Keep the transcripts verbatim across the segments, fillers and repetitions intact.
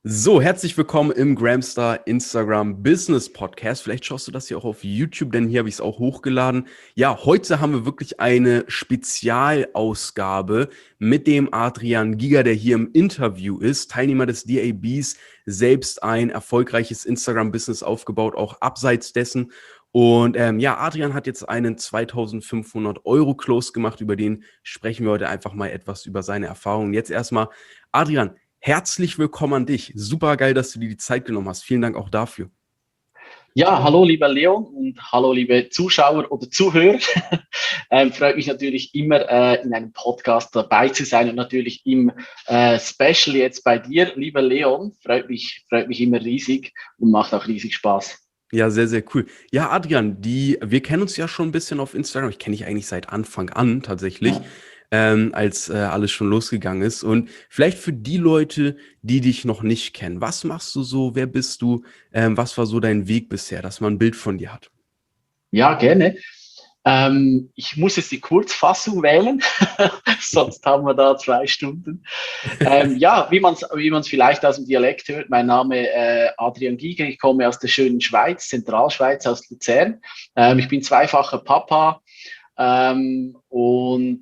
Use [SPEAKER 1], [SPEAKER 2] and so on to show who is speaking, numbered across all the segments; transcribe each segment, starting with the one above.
[SPEAKER 1] So, herzlich willkommen im Gramstar Instagram Business Podcast. Vielleicht schaust du das hier auch auf YouTube, denn hier habe ich es auch hochgeladen. Ja, heute haben wir wirklich eine Spezialausgabe mit dem Adrian Giger, der hier im Interview ist, Teilnehmer des D A Bs, selbst ein erfolgreiches Instagram-Business aufgebaut, auch abseits dessen. Und ähm, ja, Adrian hat jetzt einen zweitausendfünfhundert Euro Close gemacht, über den sprechen wir heute einfach mal etwas über seine Erfahrungen. Jetzt erstmal, Adrian, herzlich willkommen an dich. Super geil, dass du dir die Zeit genommen hast. Vielen Dank auch dafür.
[SPEAKER 2] Ja, hallo lieber Leon und hallo liebe Zuschauer oder Zuhörer. ähm, freut mich natürlich immer äh, in einem Podcast dabei zu sein und natürlich im äh, Special jetzt bei dir, lieber Leon. Freut mich, freut mich immer riesig und macht auch riesig Spaß.
[SPEAKER 1] Ja, sehr, sehr cool. Ja, Adrian, die, wir kennen uns ja schon ein bisschen auf Instagram. Ich kenne dich eigentlich seit Anfang an tatsächlich, ähm, als äh, alles schon losgegangen ist. Und vielleicht für die Leute, die dich noch nicht kennen, was machst du so? Wer bist du? Ähm, was war so dein Weg bisher, dass man ein Bild von dir hat?
[SPEAKER 2] Ja, gerne. Ähm, ich muss jetzt die Kurzfassung wählen, sonst haben wir da zwei Stunden. Ähm, ja, wie man es wie man's vielleicht aus dem Dialekt hört, mein Name äh, Adrian Giger, ich komme aus der schönen Schweiz, Zentralschweiz, aus Luzern. Ähm, ich bin zweifacher Papa ähm, und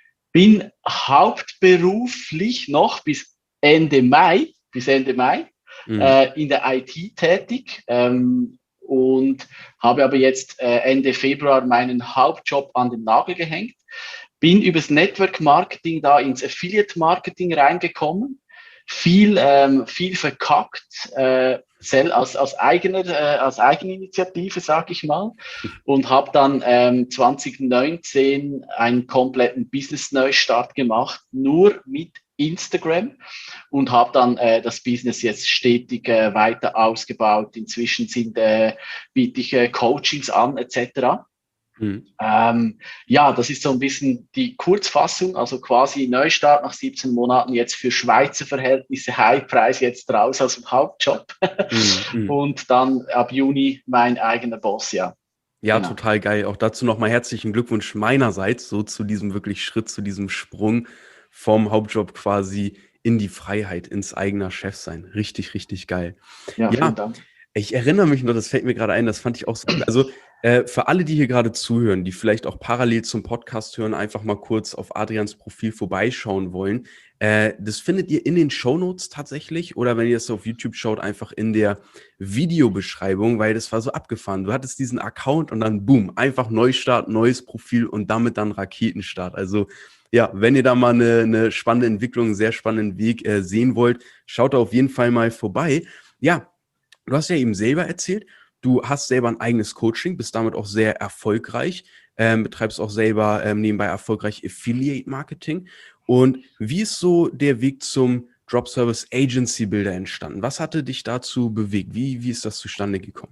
[SPEAKER 2] bin hauptberuflich noch bis Ende Mai, bis Ende Mai
[SPEAKER 1] Mhm.
[SPEAKER 2] äh, in der I T tätig. Ähm, und habe aber jetzt äh, Ende Februar meinen Hauptjob an den Nagel gehängt. Bin übers Network Marketing da ins Affiliate Marketing reingekommen. Viel, ähm, viel verkackt, äh, aus, aus, eigener, äh, aus Eigeninitiative, sag ich mal. Und habe dann ähm, zwanzig neunzehn einen kompletten Business-Neustart gemacht, nur mit Instagram und habe dann äh, das Business jetzt stetig äh, weiter ausgebaut. Inzwischen sind, äh, biete ich äh, Coachings an et cetera.
[SPEAKER 1] Mhm.
[SPEAKER 2] Ähm, ja, das ist so ein bisschen die Kurzfassung, also quasi Neustart nach siebzehn Monaten jetzt für Schweizer Verhältnisse, High-Preis jetzt raus aus dem Hauptjob
[SPEAKER 1] Mhm. Mhm.
[SPEAKER 2] und dann ab Juni mein eigener Boss, ja.
[SPEAKER 1] Ja,
[SPEAKER 2] Genau.
[SPEAKER 1] total geil. Auch dazu nochmal herzlichen Glückwunsch meinerseits, so zu diesem wirklich Schritt, zu diesem Sprung vom Hauptjob quasi in die Freiheit, ins eigener Chef sein. Richtig, richtig geil.
[SPEAKER 2] Ja, vielen
[SPEAKER 1] Ja,
[SPEAKER 2] Dank.
[SPEAKER 1] ich erinnere mich noch, das fällt mir gerade ein, das fand ich auch so cool. Also äh, für alle, die hier gerade zuhören, die vielleicht auch parallel zum Podcast hören, einfach mal kurz auf Adrians Profil vorbeischauen wollen. Äh, das findet ihr in den Shownotes tatsächlich oder wenn ihr das auf YouTube schaut, einfach in der Videobeschreibung, weil das war so abgefahren. Du hattest diesen Account und dann boom, einfach Neustart, neues Profil und damit dann Raketenstart. Also ja, wenn ihr da mal eine, eine spannende Entwicklung, einen sehr spannenden Weg äh, sehen wollt, schaut da auf jeden Fall mal vorbei. Ja, du hast ja eben selber erzählt, du hast selber ein eigenes Coaching, bist damit auch sehr erfolgreich, ähm, betreibst auch selber ähm, nebenbei erfolgreich Affiliate Marketing. Und wie ist so der Weg zum Drop Service Agency Builder entstanden? Was hatte dich dazu bewegt? Wie, wie ist das zustande gekommen?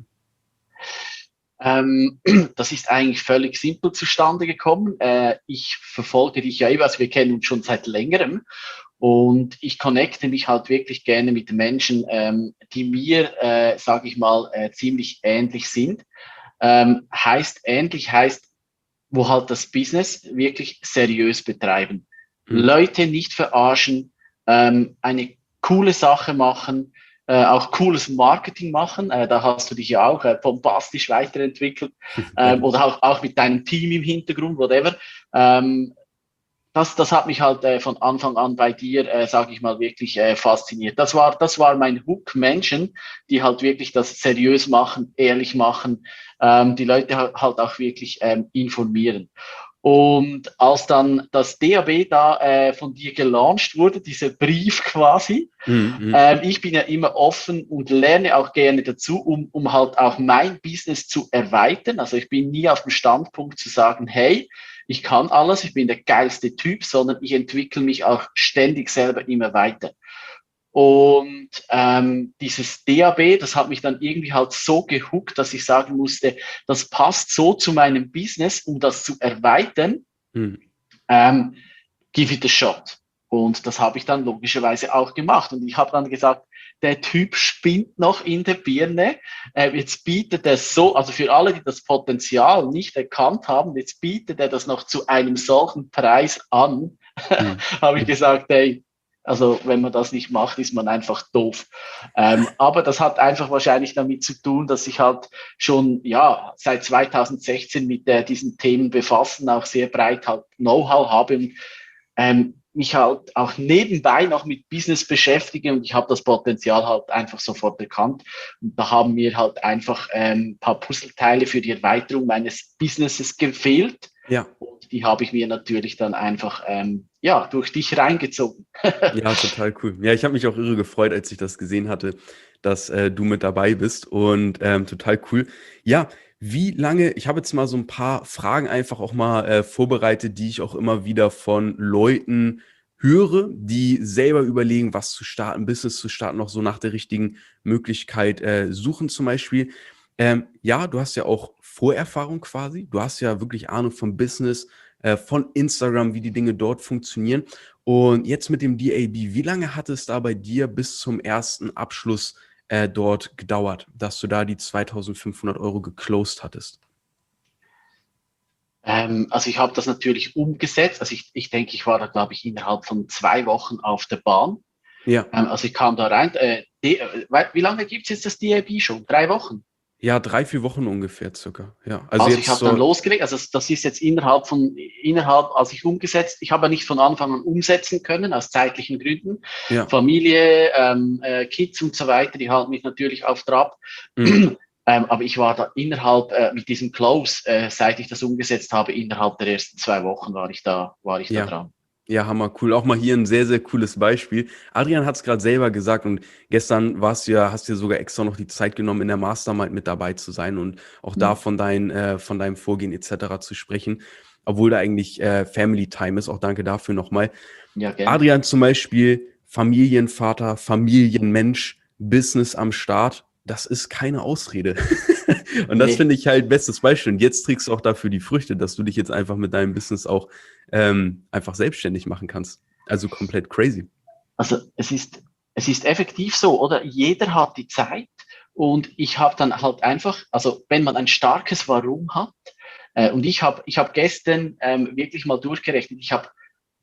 [SPEAKER 2] Ähm, das ist eigentlich völlig simpel zustande gekommen. Äh, ich verfolge dich ja eben, also wir kennen uns schon seit längerem und ich connecte mich halt wirklich gerne mit Menschen, ähm, die mir, äh, sage ich mal, äh, ziemlich ähnlich sind. Ähm, heißt ähnlich, heißt, wo halt das Business wirklich seriös betreiben.
[SPEAKER 1] Mhm.
[SPEAKER 2] Leute nicht verarschen, ähm, eine coole Sache machen, äh, auch cooles Marketing machen. Äh, da hast du dich ja auch äh, bombastisch weiterentwickelt ähm,
[SPEAKER 1] Danke.
[SPEAKER 2] oder auch, auch mit deinem Team im Hintergrund, whatever. Ähm, das, das hat mich halt äh, von Anfang an bei dir, äh, sage ich mal, wirklich äh, fasziniert. Das war, das war mein Hook, Menschen, die halt wirklich das seriös machen, ehrlich machen, ähm, die Leute halt auch wirklich ähm, informieren. Und als dann das D A B da äh, von dir gelauncht wurde, dieser Brief quasi,
[SPEAKER 1] Mhm. Mhm.
[SPEAKER 2] ähm, ich bin ja immer offen und lerne auch gerne dazu, um, um halt auch mein Business zu erweitern. Also ich bin nie auf dem Standpunkt zu sagen, hey, ich kann alles, ich bin der geilste Typ, sondern ich entwickle mich auch ständig selber immer weiter. Und ähm, dieses D A B, das hat mich dann irgendwie halt so gehuckt, dass ich sagen musste, das passt so zu meinem Business, um das zu erweitern.
[SPEAKER 1] Mhm.
[SPEAKER 2] Ähm, Give it a shot. Und das habe ich dann logischerweise auch gemacht. Und ich habe dann gesagt, der Typ spinnt noch in der Birne. Äh, jetzt bietet er so, also für alle, die das Potenzial nicht erkannt haben, jetzt bietet er das noch zu einem solchen Preis an.
[SPEAKER 1] Mhm.
[SPEAKER 2] Habe ich
[SPEAKER 1] Mhm.
[SPEAKER 2] gesagt, ey, Also wenn man das nicht macht, ist man einfach doof. Ähm, aber das hat einfach wahrscheinlich damit zu tun, dass ich halt schon ja seit zweitausendsechzehn mit äh, diesen Themen befassen, auch sehr breit halt Know-how habe und ähm, mich halt auch nebenbei noch mit Business beschäftige und ich habe das Potenzial halt einfach sofort erkannt. Und da haben mir halt einfach ein ähm, paar Puzzleteile für die Erweiterung meines Businesses gefehlt.
[SPEAKER 1] Ja.
[SPEAKER 2] Und die habe ich mir natürlich dann einfach ähm, ja, durch dich reingezogen.
[SPEAKER 1] Ja, total cool. Ja, ich habe mich auch irre gefreut, als ich das gesehen hatte, dass äh, du mit dabei bist und ähm, total cool. Ja, wie lange, ich habe jetzt mal so ein paar Fragen einfach auch mal äh, vorbereitet, die ich auch immer wieder von Leuten höre, die selber überlegen, was zu starten, Business zu starten, noch so nach der richtigen Möglichkeit äh, suchen zum Beispiel. Ähm, ja, du hast ja auch Vorerfahrung quasi. Du hast ja wirklich Ahnung vom Business, äh, von Instagram, wie die Dinge dort funktionieren. Und jetzt mit dem D A B, wie lange hat es da bei dir bis zum ersten Abschluss äh, dort gedauert, dass du da die zweitausendfünfhundert Euro geclosed hattest?
[SPEAKER 2] Ähm, also ich habe das natürlich umgesetzt. Also ich, ich denke, ich war da, glaube ich, innerhalb von zwei Wochen auf der Bahn.
[SPEAKER 1] Ja,
[SPEAKER 2] Ähm, also ich kam da rein. Äh, die, äh, wie lange gibt es jetzt das D A B schon? Drei Wochen?
[SPEAKER 1] ja, drei, vier Wochen ungefähr circa. Ja, also
[SPEAKER 2] Also ich
[SPEAKER 1] jetzt
[SPEAKER 2] habe dann
[SPEAKER 1] so,
[SPEAKER 2] losgelegt, also das ist jetzt innerhalb von, innerhalb, als ich umgesetzt, ich habe ja nicht von Anfang an umsetzen können, aus zeitlichen Gründen.
[SPEAKER 1] ja.
[SPEAKER 2] Familie, ähm, äh, Kids und so weiter, die halten mich natürlich auf Trab.
[SPEAKER 1] Mm.
[SPEAKER 2] ähm, aber ich war da innerhalb, äh, mit diesem Close, äh, seit ich das umgesetzt habe, innerhalb der ersten zwei Wochen war ich da, war ich da
[SPEAKER 1] Ja.
[SPEAKER 2] dran.
[SPEAKER 1] Ja, hammer cool. Auch mal hier ein sehr, sehr cooles Beispiel. Adrian hat es gerade selber gesagt und gestern warst du ja, hast dir sogar extra noch die Zeit genommen, in der Mastermind mit dabei zu sein und auch da
[SPEAKER 2] Hm.
[SPEAKER 1] von dein, äh, von deinem Vorgehen et cetera zu sprechen, obwohl da eigentlich äh, Family Time ist. Auch danke dafür nochmal.
[SPEAKER 2] Ja, gerne.
[SPEAKER 1] Adrian zum Beispiel, Familienvater, Familienmensch, Business am Start, das ist keine Ausrede. Und das
[SPEAKER 2] Nee.
[SPEAKER 1] finde ich halt bestes Beispiel. Und jetzt trägst du auch dafür die Früchte, dass du dich jetzt einfach mit deinem Business auch ähm, einfach selbstständig machen kannst. Also komplett crazy.
[SPEAKER 2] Also es ist, es ist effektiv so, oder? Jeder hat die Zeit und ich habe dann halt einfach, also wenn man ein starkes Warum hat, äh, und ich habe ich hab gestern ähm, wirklich mal durchgerechnet, ich habe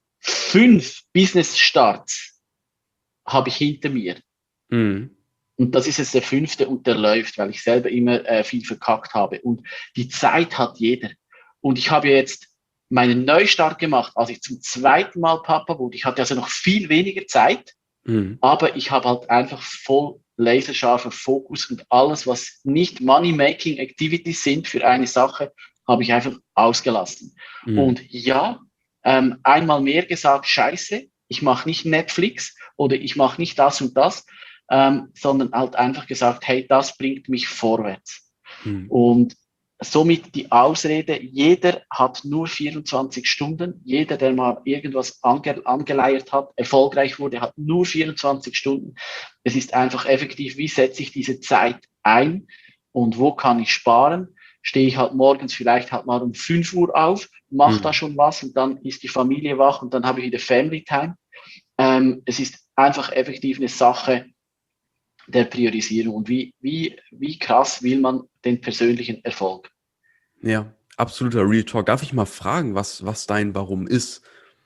[SPEAKER 2] fünf Business-Starts habe ich hinter mir.
[SPEAKER 1] Mhm.
[SPEAKER 2] Und das ist jetzt der fünfte und der läuft, weil ich selber immer äh, viel verkackt habe. Und die Zeit hat jeder. Und ich habe jetzt meinen Neustart gemacht, als ich zum zweiten Mal Papa wurde. Ich hatte also noch viel weniger Zeit,
[SPEAKER 1] Mhm.
[SPEAKER 2] aber ich habe halt einfach voll laserscharfer Fokus und alles, was nicht Money-Making Activities sind für eine Sache, habe ich einfach ausgelassen.
[SPEAKER 1] Mhm.
[SPEAKER 2] Und ja, ähm, einmal mehr gesagt, scheiße, ich mache nicht Netflix oder ich mache nicht das und das, ähm, sondern halt einfach gesagt, hey, das bringt mich vorwärts.
[SPEAKER 1] Mhm.
[SPEAKER 2] Und somit die Ausrede, jeder hat nur vierundzwanzig Stunden, jeder, der mal irgendwas ange angeleiert hat, erfolgreich wurde, hat nur vierundzwanzig Stunden. Es ist einfach effektiv, wie setze ich diese Zeit ein und wo kann ich sparen? Stehe ich halt morgens vielleicht halt mal um fünf Uhr auf, mache da
[SPEAKER 1] Mhm.
[SPEAKER 2] schon was und dann ist die Familie wach und dann habe ich wieder Family Time. Ähm, es ist einfach effektiv eine Sache der Priorisierung und wie, wie, wie krass will man den persönlichen Erfolg.
[SPEAKER 1] Ja, absoluter Real Talk. Darf ich mal fragen, was, was dein Warum ist?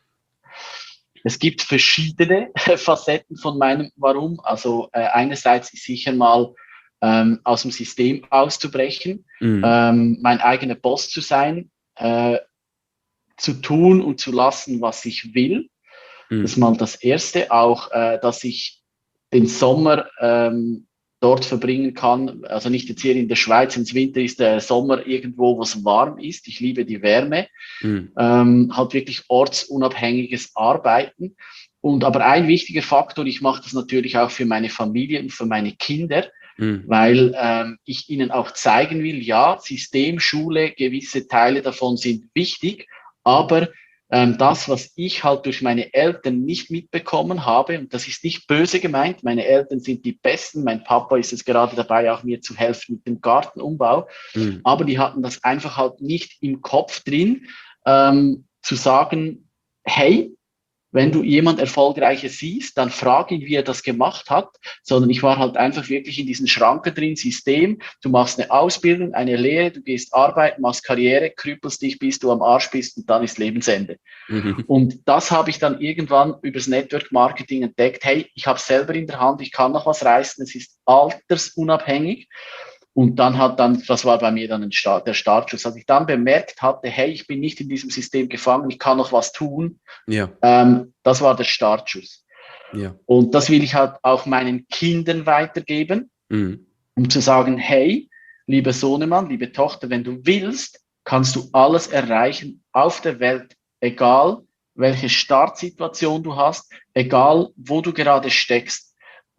[SPEAKER 2] Es gibt verschiedene Facetten von meinem Warum. Also äh, einerseits ist sicher mal ähm, aus dem System auszubrechen,
[SPEAKER 1] Mhm.
[SPEAKER 2] ähm, mein eigener Boss zu sein, äh, zu tun und zu lassen, was ich will. Das ist
[SPEAKER 1] Mhm.
[SPEAKER 2] mal das Erste. Auch, äh, dass ich den Sommer ähm, dort verbringen kann. Also nicht jetzt hier in der Schweiz, ins Winter ist der Sommer irgendwo, wo es warm ist. Ich liebe die Wärme.
[SPEAKER 1] Mhm.
[SPEAKER 2] Ähm, halt wirklich ortsunabhängiges Arbeiten. Und aber ein wichtiger Faktor, ich mache das natürlich auch für meine Familie und für meine Kinder,
[SPEAKER 1] Mhm.
[SPEAKER 2] weil ähm, ich ihnen auch zeigen will, ja, System, Schule, gewisse Teile davon sind wichtig, aber ähm, das, was ich halt durch meine Eltern nicht mitbekommen habe, und das ist nicht böse gemeint, meine Eltern sind die Besten, mein Papa ist jetzt gerade dabei, auch mir zu helfen mit dem Gartenumbau,
[SPEAKER 1] Mhm.
[SPEAKER 2] aber die hatten das einfach halt nicht im Kopf drin, ähm, zu sagen, hey, wenn du jemand Erfolgreiches siehst, dann frag ihn, wie er das gemacht hat, sondern ich war halt einfach wirklich in diesen Schranken drin, System. Du machst eine Ausbildung, eine Lehre, du gehst arbeiten, machst Karriere, krüppelst dich, bis du am Arsch bist und dann ist Lebensende.
[SPEAKER 1] Mhm.
[SPEAKER 2] Und das habe ich dann irgendwann übers Network Marketing entdeckt. Hey, ich habe es selber in der Hand, ich kann noch was reißen, es ist altersunabhängig. Und dann hat dann, das war bei mir dann ein Start, der Startschuss, als ich dann bemerkt hatte, hey, ich bin nicht in diesem System gefangen, ich kann noch was tun.
[SPEAKER 1] Ja,
[SPEAKER 2] Ähm, das war der Startschuss.
[SPEAKER 1] ja.
[SPEAKER 2] Und das will ich halt auch meinen Kindern weitergeben,
[SPEAKER 1] Mhm.
[SPEAKER 2] um zu sagen, hey, lieber Sohnemann, liebe Tochter, wenn du willst, kannst du alles erreichen auf der Welt, egal welche Startsituation du hast, egal wo du gerade steckst.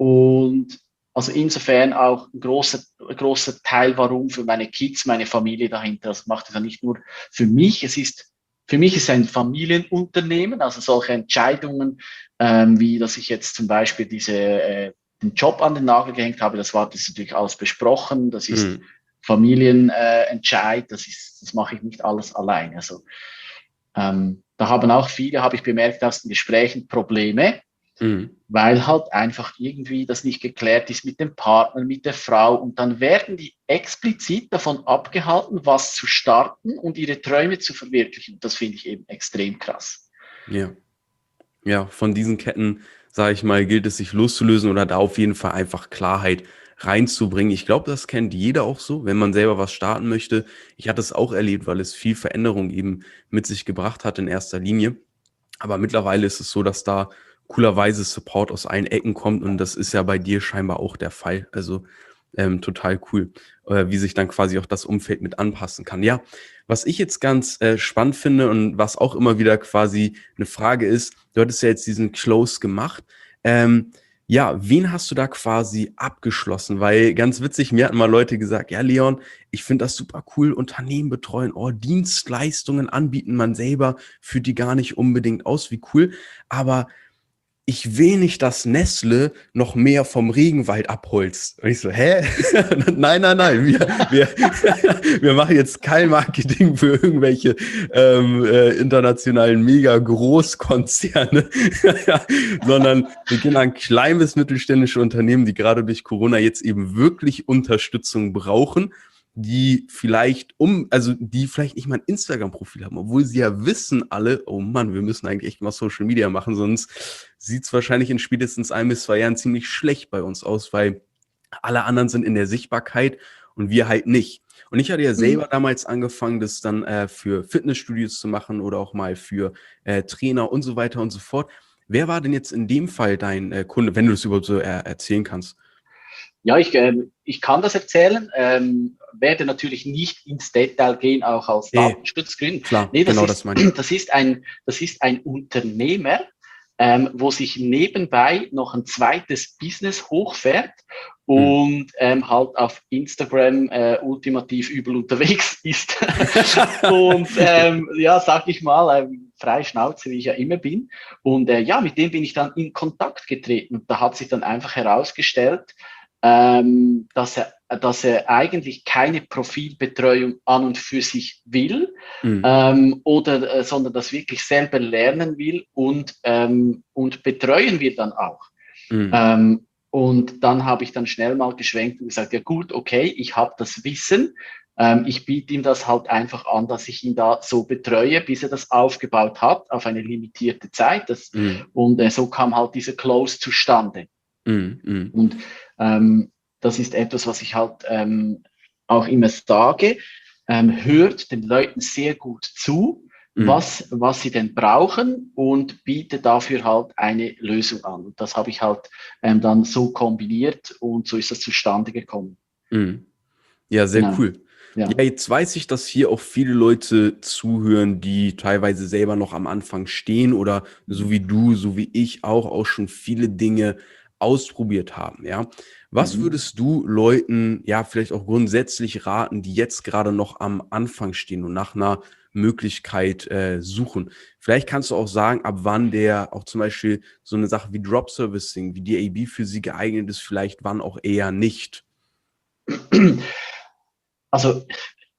[SPEAKER 2] Und also insofern auch ein großer, großer Teil, warum für meine Kids, meine Familie dahinter. Das macht es ja nicht nur für mich, es ist, für mich ist es ein Familienunternehmen, also solche Entscheidungen, ähm, wie dass ich jetzt zum Beispiel diese äh, den Job an den Nagel gehängt habe, das war das ist natürlich alles besprochen, das ist
[SPEAKER 1] Mhm.
[SPEAKER 2] Familienentscheid, äh, das ist, das mache ich nicht alles allein. Also ähm, da haben auch viele, habe ich bemerkt aus den Gesprächen, Probleme,
[SPEAKER 1] Mhm.
[SPEAKER 2] weil halt einfach irgendwie das nicht geklärt ist mit dem Partner, mit der Frau und dann werden die explizit davon abgehalten, was zu starten und ihre Träume zu verwirklichen. Das finde ich eben extrem krass.
[SPEAKER 1] Ja. Ja, von diesen Ketten, sage ich mal, gilt es sich loszulösen oder da auf jeden Fall einfach Klarheit reinzubringen. Ich glaube, das kennt jeder auch so, wenn man selber was starten möchte. Ich hatte es auch erlebt, weil es viel Veränderung eben mit sich gebracht hat in erster Linie. Aber mittlerweile ist es so, dass da coolerweise Support aus allen Ecken kommt und das ist ja bei dir scheinbar auch der Fall. Also ähm, total cool, äh, wie sich dann quasi auch das Umfeld mit anpassen kann. Ja, was ich jetzt ganz äh, spannend finde und was auch immer wieder quasi eine Frage ist, du hattest ja jetzt diesen Close gemacht. Ähm, ja, wen hast du da quasi abgeschlossen? Weil ganz witzig, mir hatten mal Leute gesagt, ja, Leon, ich finde das super cool, Unternehmen betreuen, oh, Dienstleistungen anbieten, man selber führt die gar nicht unbedingt aus, wie cool. Aber ich will nicht, dass Nestle noch mehr vom Regenwald abholzt. Und ich so, hä? Nein, nein, nein, wir, wir, wir machen jetzt kein Marketing für irgendwelche ähm, äh, internationalen Mega-Großkonzerne, sondern wir gehen an klein bis mittelständische Unternehmen, die gerade durch Corona jetzt eben wirklich Unterstützung brauchen, die vielleicht um, also die vielleicht nicht mal ein Instagram-Profil haben, obwohl sie ja wissen alle, oh Mann, wir müssen eigentlich echt mal Social Media machen, sonst sieht es wahrscheinlich in spätestens ein bis zwei Jahren ziemlich schlecht bei uns aus, weil alle anderen sind in der Sichtbarkeit und wir halt nicht. Und ich hatte ja selber
[SPEAKER 2] Mhm.
[SPEAKER 1] damals angefangen, das dann äh, für Fitnessstudios zu machen oder auch mal für äh, Trainer und so weiter und so fort. Wer war denn jetzt in dem Fall dein äh, Kunde, wenn du das überhaupt so äh, erzählen kannst?
[SPEAKER 2] Ja, ich, ähm, ich kann das erzählen, ähm, werde natürlich nicht ins Detail gehen, auch aus
[SPEAKER 1] Eh,
[SPEAKER 2] Datenschutzgründen.
[SPEAKER 1] klar,
[SPEAKER 2] Nee, das
[SPEAKER 1] genau das
[SPEAKER 2] ist,
[SPEAKER 1] meine ich.
[SPEAKER 2] das ist ein, das ist ein Unternehmer, ähm, wo sich nebenbei noch ein zweites Business hochfährt
[SPEAKER 1] Hm.
[SPEAKER 2] und ähm, halt auf Instagram äh, ultimativ übel unterwegs ist. Und ähm, ja, sag ich mal, ähm, frei Schnauze, wie ich ja immer bin. Und äh, ja, mit dem bin ich dann in Kontakt getreten. Und da hat sich dann einfach herausgestellt, ähm, dass er, dass er eigentlich keine Profilbetreuung an und für sich will,
[SPEAKER 1] Hm.
[SPEAKER 2] ähm, oder, äh, sondern das wirklich selber lernen will und, ähm, und betreuen wir dann auch.
[SPEAKER 1] Hm.
[SPEAKER 2] Ähm, und dann habe ich dann schnell mal geschwenkt und gesagt, ja gut, okay, ich habe das Wissen. Ähm, ich biete ihm das halt einfach an, dass ich ihn da so betreue, bis er das aufgebaut hat auf eine limitierte Zeit. Das,
[SPEAKER 1] Hm.
[SPEAKER 2] und äh, so kam halt dieser Close zustande.
[SPEAKER 1] Hm. Hm.
[SPEAKER 2] Und ähm, das ist etwas, was ich halt ähm, auch immer sage. Ähm, hört den Leuten sehr gut zu,
[SPEAKER 1] Hm.
[SPEAKER 2] was, was sie denn brauchen und bietet dafür halt eine Lösung an. Und das habe ich halt ähm, dann so kombiniert und so ist das zustande gekommen.
[SPEAKER 1] Hm. Ja, sehr
[SPEAKER 2] Genau.
[SPEAKER 1] cool.
[SPEAKER 2] Ja.
[SPEAKER 1] Ja, jetzt weiß ich, dass hier auch viele Leute zuhören, die teilweise selber noch am Anfang stehen oder so wie du, so wie ich auch, auch schon viele Dinge ausprobiert haben, ja. Was
[SPEAKER 2] Mhm.
[SPEAKER 1] würdest du Leuten, ja, vielleicht auch grundsätzlich raten, die jetzt gerade noch am Anfang stehen und nach einer Möglichkeit äh, suchen? Vielleicht kannst du auch sagen, ab wann der auch zum Beispiel so eine Sache wie Drop Servicing, wie D A B für sie geeignet ist, vielleicht wann auch eher nicht.
[SPEAKER 2] Also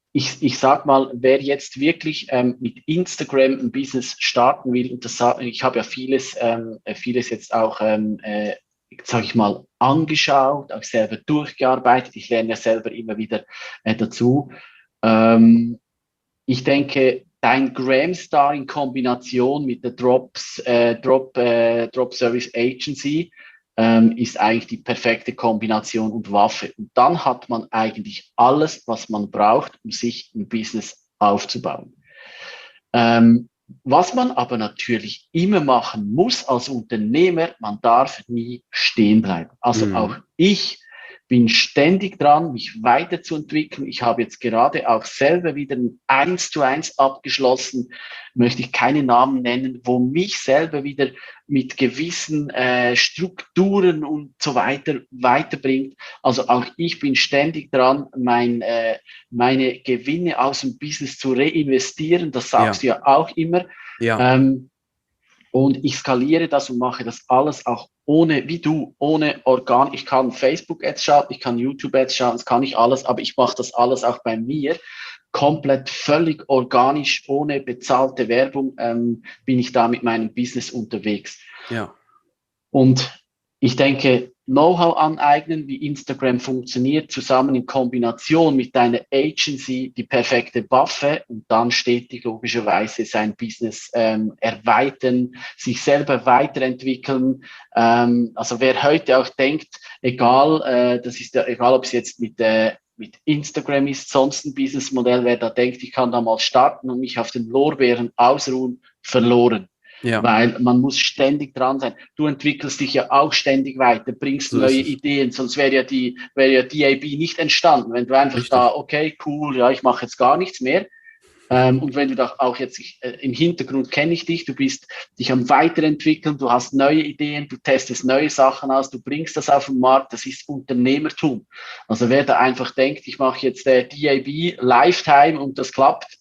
[SPEAKER 2] ich, ich sag mal, wer jetzt wirklich ähm, mit Instagram ein Business starten will, und das, ich habe ja vieles, ähm, vieles jetzt auch, ähm, äh, sage ich mal, angeschaut, auch selber durchgearbeitet. Ich lerne ja selber immer wieder äh, dazu. Ähm, ich denke, dein Gramstar in Kombination mit der Drops, äh, Drop, äh, Drop Service Agency ähm, ist eigentlich die perfekte Kombination und Waffe. Und dann hat man eigentlich alles, was man braucht, um sich ein Business aufzubauen. Ähm, was man aber natürlich immer machen muss als Unternehmer, man darf nie stehen bleiben. Also auch
[SPEAKER 1] Mhm.
[SPEAKER 2] ich bin ständig dran, mich weiterzuentwickeln. Ich habe jetzt gerade auch selber wieder ein eins zu eins abgeschlossen, möchte ich keine Namen nennen, wo mich selber wieder mit gewissen äh, Strukturen und so weiter weiterbringt. Also auch ich bin ständig dran, mein, äh, meine Gewinne aus dem Business zu reinvestieren. Das sagst
[SPEAKER 1] Ja,
[SPEAKER 2] du ja auch immer.
[SPEAKER 1] ja,
[SPEAKER 2] Ähm, und ich skaliere das und mache das alles auch ohne, wie du, ohne Organ. Ich kann Facebook-Ads schalten, ich kann YouTube-Ads schalten, das kann ich alles, aber ich mache das alles auch bei mir. Komplett völlig organisch, ohne bezahlte Werbung, ähm, bin ich da mit meinem Business unterwegs.
[SPEAKER 1] ja.
[SPEAKER 2] Und ich denke, Know-how aneignen, wie Instagram funktioniert, zusammen in Kombination mit deiner Agency die perfekte Waffe und dann stetig logischerweise sein Business ähm, erweitern, sich selber weiterentwickeln. Ähm, also wer heute auch denkt, egal, äh, das ist ja egal, ob es jetzt mit äh, mit Instagram ist, sonst ein Businessmodell, wer da denkt, ich kann da mal starten und mich auf den Lorbeeren ausruhen, verloren.
[SPEAKER 1] Ja,
[SPEAKER 2] Weil man muss ständig dran sein. Du entwickelst dich ja auch ständig weiter, bringst
[SPEAKER 1] so ist
[SPEAKER 2] neue
[SPEAKER 1] es.
[SPEAKER 2] Ideen, sonst wäre ja die, wäre ja D A B nicht entstanden. Wenn du einfach da,
[SPEAKER 1] Richtig.
[SPEAKER 2] okay, cool, ja, ich mache jetzt gar nichts mehr. Ähm, und wenn du da auch jetzt, ich, äh, im Hintergrund kenne ich dich, du bist dich am Weiterentwickeln, du hast neue Ideen, du testest neue Sachen aus, du bringst das auf den Markt, das ist Unternehmertum. Also wer da einfach denkt, ich mache jetzt äh, D A B Lifetime und das klappt,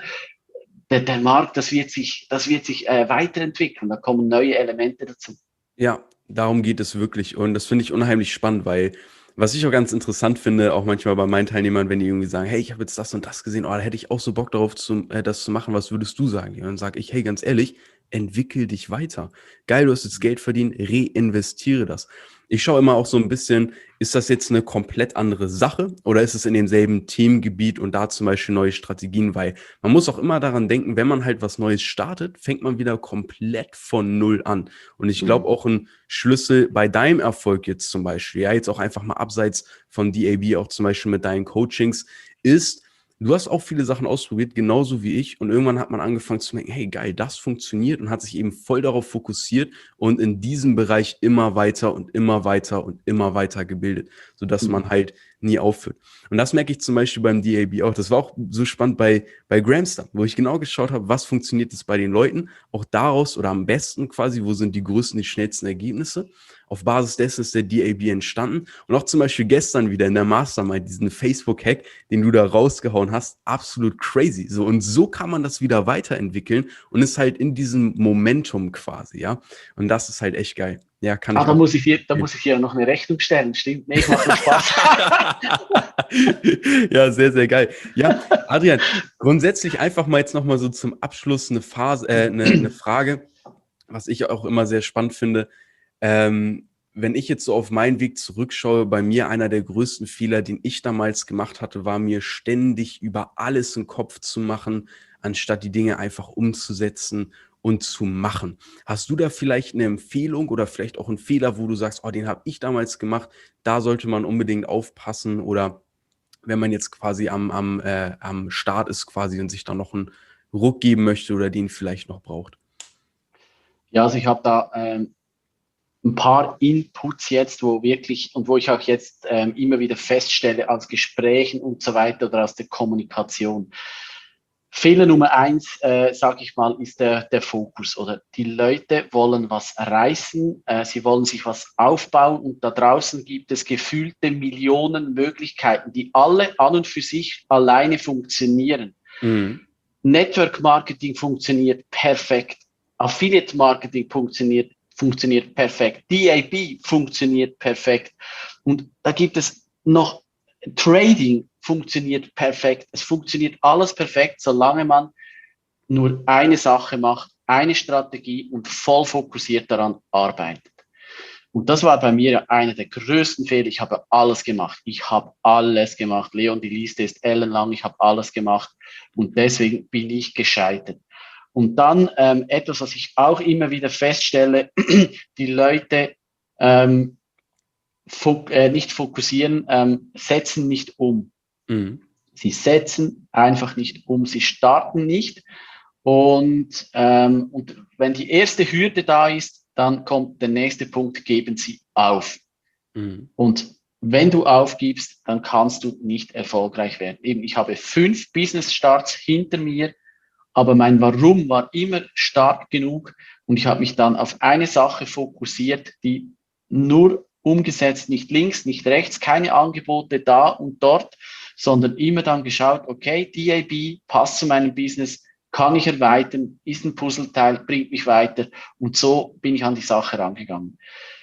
[SPEAKER 2] der, der Markt, das wird sich, das wird sich äh, weiterentwickeln. Da kommen neue Elemente dazu.
[SPEAKER 1] Ja, darum geht es wirklich. Und das finde ich unheimlich spannend, weil was ich auch ganz interessant finde, auch manchmal bei meinen Teilnehmern, wenn die irgendwie sagen, hey, ich habe jetzt das und das gesehen, oh, da hätte ich auch so Bock darauf, zu, äh, das zu machen, was würdest du sagen? Ja, dann sage ich, hey, ganz ehrlich, entwickel dich weiter. Geil, du hast jetzt Geld verdient, reinvestiere das. Ich schaue immer auch so ein bisschen, ist das jetzt eine komplett andere Sache oder ist es in demselben Themengebiet und da zum Beispiel neue Strategien? Weil man muss auch immer daran denken, wenn man halt was Neues startet, fängt man wieder komplett von Null an. Und ich glaube
[SPEAKER 2] Mhm.
[SPEAKER 1] auch ein Schlüssel bei deinem Erfolg jetzt zum Beispiel, ja, jetzt auch einfach mal abseits von D A B, auch zum Beispiel mit deinen Coachings, ist, du hast auch viele Sachen ausprobiert, genauso wie ich. Und irgendwann hat man angefangen zu merken, hey, geil, das funktioniert und hat sich eben voll darauf fokussiert und in diesem Bereich immer weiter und immer weiter und immer weiter gebildet, sodass man
[SPEAKER 2] Mhm.
[SPEAKER 1] halt nie aufhört. Und das merke ich zum Beispiel beim D A B auch. Das war auch so spannend bei, bei Gramstar, wo ich genau geschaut habe, was funktioniert jetzt bei den Leuten, auch daraus oder am besten quasi, wo sind die größten, die schnellsten Ergebnisse. Auf Basis dessen ist der D A B entstanden. Und auch zum Beispiel gestern wieder in der Mastermind, diesen Facebook-Hack, den du da rausgehauen hast, absolut crazy. So, und so kann man das wieder weiterentwickeln und ist halt in diesem Momentum quasi, ja. Und das ist halt echt geil. Ja, kann
[SPEAKER 2] Ah,
[SPEAKER 1] ich
[SPEAKER 2] da
[SPEAKER 1] auch.
[SPEAKER 2] muss ich dir, da muss ich dir noch eine Rechnung stellen, stimmt? Nee, ich mache nur Spaß.
[SPEAKER 1] Ja, sehr, sehr geil. Ja, Adrian, grundsätzlich einfach mal jetzt nochmal so zum Abschluss eine Phase, äh, eine, eine Frage, was ich auch immer sehr spannend finde. Ähm, wenn ich jetzt so auf meinen Weg zurückschaue, bei mir einer der größten Fehler, den ich damals gemacht hatte, war mir ständig über alles einen Kopf zu machen, anstatt die Dinge einfach umzusetzen und zu machen. Hast du da vielleicht eine Empfehlung oder vielleicht auch einen Fehler, wo du sagst, oh, den habe ich damals gemacht, da sollte man unbedingt aufpassen oder wenn man jetzt quasi am, am, äh, am Start ist quasi und sich dann noch einen Ruck geben möchte oder den vielleicht noch braucht?
[SPEAKER 2] Ja, also ich habe da ähm, ein paar Inputs jetzt, wo wirklich und wo ich auch jetzt ähm, immer wieder feststelle aus Gesprächen und so weiter oder aus der Kommunikation. Fehler Nummer eins, äh, sage ich mal, ist der, der Fokus oder die Leute wollen was reißen, äh, sie wollen sich was aufbauen und da draußen gibt es gefühlte Millionen Möglichkeiten, die alle an und für sich alleine funktionieren.
[SPEAKER 1] Mhm.
[SPEAKER 2] Network Marketing funktioniert perfekt. Affiliate Marketing funktioniert, funktioniert perfekt. D A B funktioniert perfekt. Und da gibt es noch Trading funktioniert perfekt. Es funktioniert alles perfekt, solange man nur eine Sache macht, eine Strategie und voll fokussiert daran arbeitet. Und das war bei mir einer der größten Fehler. Ich habe alles gemacht. Ich habe alles gemacht. Leon, die Liste ist ellenlang. Ich habe alles gemacht. Und deswegen bin ich gescheitert. Und dann ähm, etwas, was ich auch immer wieder feststelle, die Leute ähm, fok äh, nicht fokussieren, ähm, setzen nicht um. Mhm. Sie setzen einfach nicht um. Sie starten nicht. Und, ähm, und wenn die erste Hürde da ist, dann kommt der nächste Punkt, geben Sie auf. Mhm. Und wenn du aufgibst, dann kannst du nicht erfolgreich werden. Eben, ich habe fünf Business-Starts hinter mir, aber mein Warum war immer stark genug und ich habe mich dann auf eine Sache fokussiert, die nur umgesetzt, nicht links, nicht rechts, keine Angebote da und dort, sondern immer dann geschaut, okay, D A B passt zu meinem Business, kann ich erweitern, ist ein Puzzleteil, bringt mich weiter. Und so bin ich an die Sache rangegangen.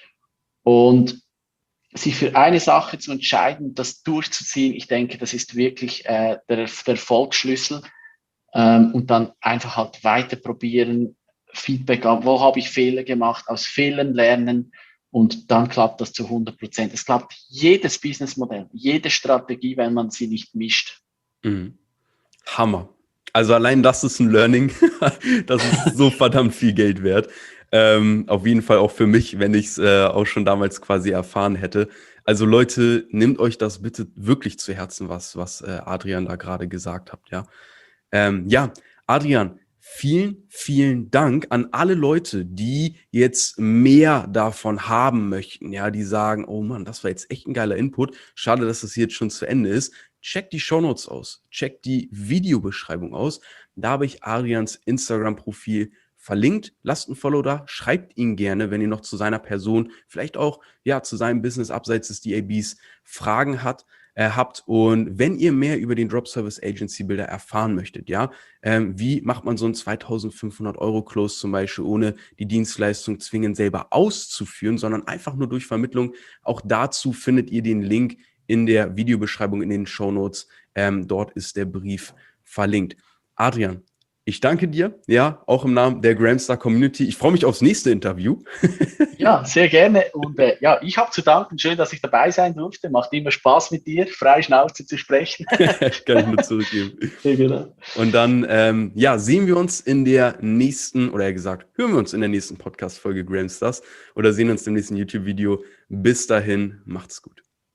[SPEAKER 2] Und sich für eine Sache zu entscheiden, das durchzuziehen, ich denke, das ist wirklich äh, der, der Erfolgsschlüssel. Ähm, und dann einfach halt weiter probieren, Feedback an, wo habe ich Fehler gemacht, aus Fehlern lernen und dann klappt das zu hundert Prozent. Es klappt jedes Businessmodell, jede Strategie, wenn man sie nicht mischt.
[SPEAKER 1] Mhm. Hammer. Also allein das ist ein Learning. Das ist so verdammt viel Geld wert. Ähm, auf jeden Fall auch für mich, wenn ich es äh, auch schon damals quasi erfahren hätte. Also Leute, nehmt euch das bitte wirklich zu Herzen, was, was äh, Adrian da gerade gesagt hat. Ja, ähm, ja, Adrian, vielen, vielen Dank an alle Leute, die jetzt mehr davon haben möchten. Ja, die sagen, oh Mann, das war jetzt echt ein geiler Input. Schade, dass das jetzt schon zu Ende ist. Checkt die Shownotes aus, checkt die Videobeschreibung aus. Da habe ich Adrians Instagram-Profil verlinkt. Lasst ein Follow da, schreibt ihn gerne, wenn ihr noch zu seiner Person, vielleicht auch ja zu seinem Business abseits des D A Bs Fragen hat, äh, habt. Und wenn ihr mehr über den Drop Service Agency Builder erfahren möchtet, ja, ähm, wie macht man so einen zweitausendfünfhundert Euro Close zum Beispiel, ohne die Dienstleistung zwingend selber auszuführen, sondern einfach nur durch Vermittlung. Auch dazu findet ihr den Link in der Videobeschreibung, in den Shownotes. Ähm, dort ist der Brief verlinkt. Adrian, ich danke dir, ja, auch im Namen der Gramstar Community. Ich freue mich aufs nächste Interview.
[SPEAKER 2] Ja, sehr gerne. Und äh, ja, ich habe zu danken. Schön, dass ich dabei sein durfte. Macht immer Spaß mit dir, frei Schnauze zu sprechen.
[SPEAKER 1] Kann ich nur zurückgeben. Ja, genau. Und dann, ähm, ja, sehen wir uns in der nächsten, oder eher gesagt, hören wir uns in der nächsten Podcast-Folge Gramstars oder sehen uns im nächsten YouTube-Video. Bis dahin, macht's gut.